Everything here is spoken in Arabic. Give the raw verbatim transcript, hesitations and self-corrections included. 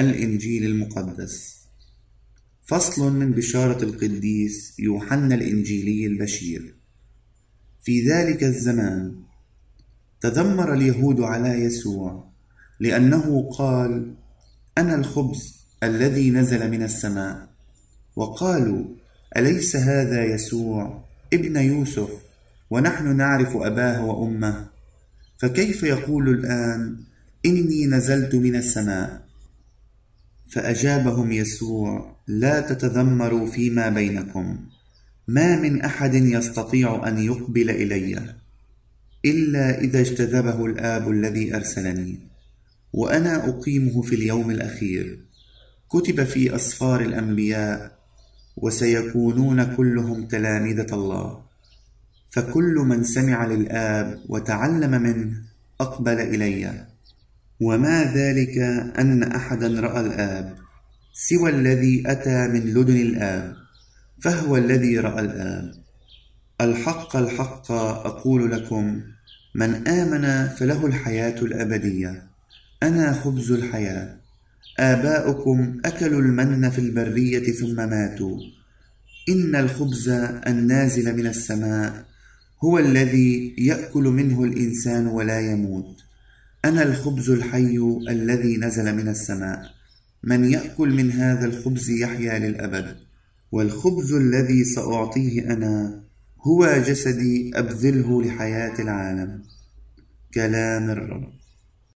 الإنجيل المقدس. فصل من بشارة القديس يوحنا الإنجيلي البشير. في ذلك الزمان تذمر اليهود على يسوع لأنه قال: أنا الخبز الذي نزل من السماء. وقالوا: أليس هذا يسوع ابن يوسف ونحن نعرف أباه وأمه؟ فكيف يقول الآن إني نزلت من السماء؟ فأجابهم يسوع: لا تتذمروا فيما بينكم. ما من أحد يستطيع أن يقبل إلي إلا إذا اجتذبه الآب الذي أرسلني، وأنا أقيمه في اليوم الأخير. كتب في أسفار الأنبياء: وسيكونون كلهم تلامذة الله. فكل من سمع للآب وتعلم منه أقبل إلي. وما ذلك أن أحدا رأى الآب سوى الذي أتى من لدن الآب، فهو الذي رأى الآب. الحق الحق أقول لكم: من آمن فله الحياة الأبدية. أنا خبز الحياة. آباؤكم أكلوا المن في البرية ثم ماتوا. إن الخبز النازل من السماء هو الذي يأكل منه الإنسان ولا يموت. أنا الخبز الحي الذي نزل من السماء. من يأكل من هذا الخبز يحيا للأبد. والخبز الذي سأعطيه أنا هو جسدي أبذله لحياة العالم. كلام الرب.